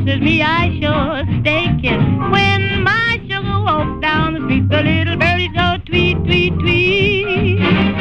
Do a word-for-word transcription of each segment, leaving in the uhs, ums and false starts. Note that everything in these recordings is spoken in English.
kisses me, I sure stay kissed. When my sugar walks down the street, the little birdies go tweet, tweet, tweet.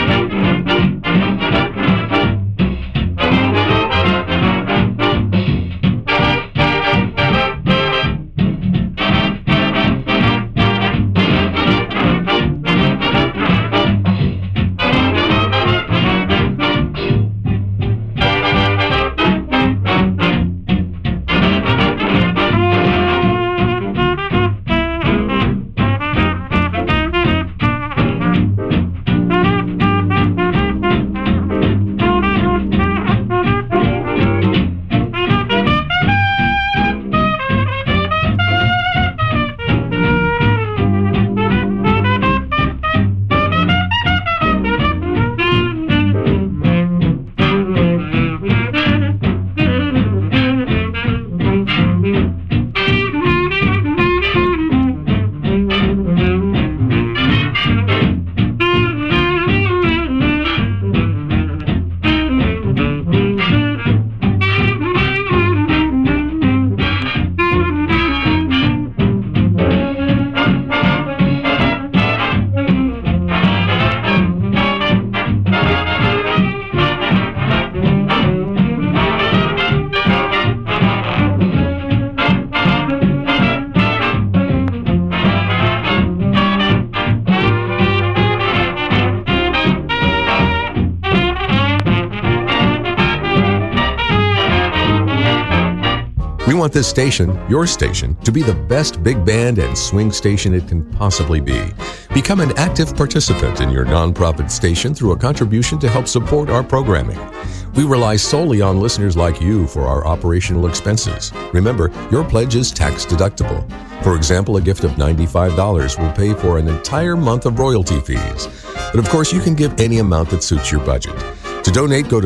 We want this station, your station, to be the best big band and swing station it can possibly be. Become an active participant in your nonprofit station through a contribution to help support our programming. We rely solely on listeners like you for our operational expenses. Remember, your pledge is tax deductible. For example, a gift of ninety-five dollars will pay for an entire month of royalty fees. But of course, you can give any amount that suits your budget. To donate, go to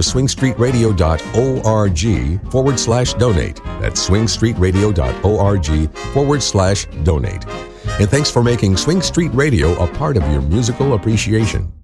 swingstreetradio.org forward slash donate. That's swingstreetradio.org forward slash donate. And thanks for making Swing Street Radio a part of your musical appreciation.